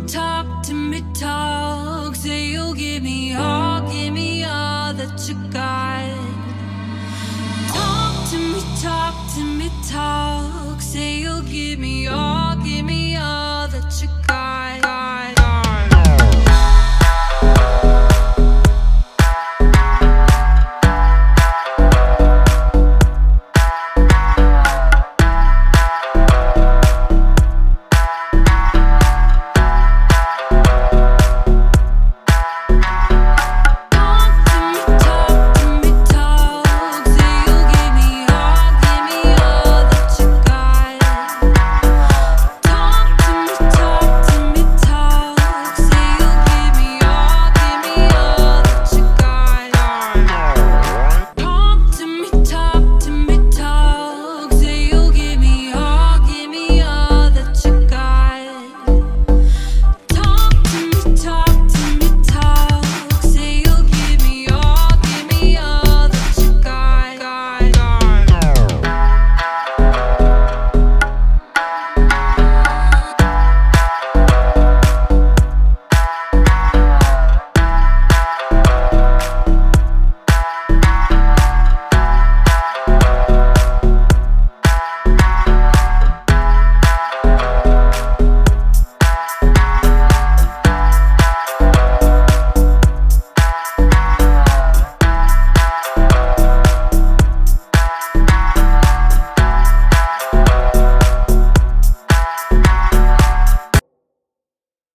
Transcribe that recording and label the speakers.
Speaker 1: talk to me, talk. Say you'll give me all that you got. Talk to me, talk. Say you'll give me all.